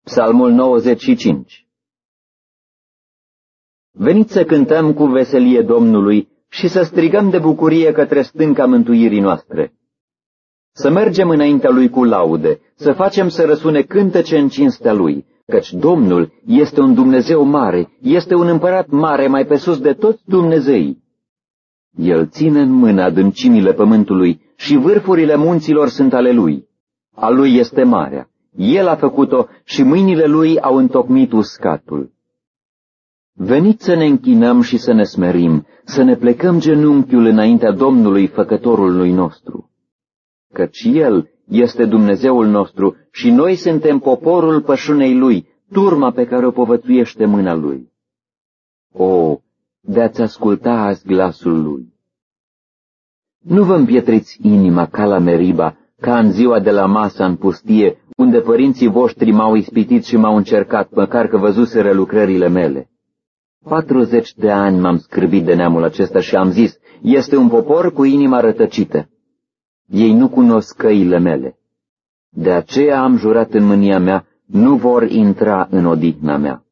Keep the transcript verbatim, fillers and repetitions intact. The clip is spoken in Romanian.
Psalmul nouăzeci și cinci. Veniți să cântăm cu veselie Domnului și să strigăm de bucurie către stânca mântuirii noastre. Să mergem înaintea Lui cu laude, să facem să răsune cântece în cinstea Lui, căci Domnul este un Dumnezeu mare, este un împărat mare mai pe sus de toți Dumnezeii. El ține în mână adâncimile pământului și vârfurile munților sunt ale Lui. A Lui este marea. El a făcut-o și mâinile Lui au întocmit uscatul. Veniți să ne închinăm și să ne smerim, să ne plecăm genunchiul înaintea Domnului, Făcătorului nostru. Căci El este Dumnezeul nostru și noi suntem poporul pășunei Lui, turma pe care o povățuiește mâna Lui. O, de-ați asculta azi glasul Lui! Nu vă împietriți inima ca la Meriba, ca în ziua de la Masa în pustie, unde părinții voștri m-au ispitit și m-au încercat, măcar că văzuseră lucrările mele. Patruzeci de ani m-am scârbit de neamul acesta și am zis, este un popor cu inima rătăcită. Ei nu cunosc căile mele. De aceea am jurat în mânia mea, nu vor intra în odihna mea.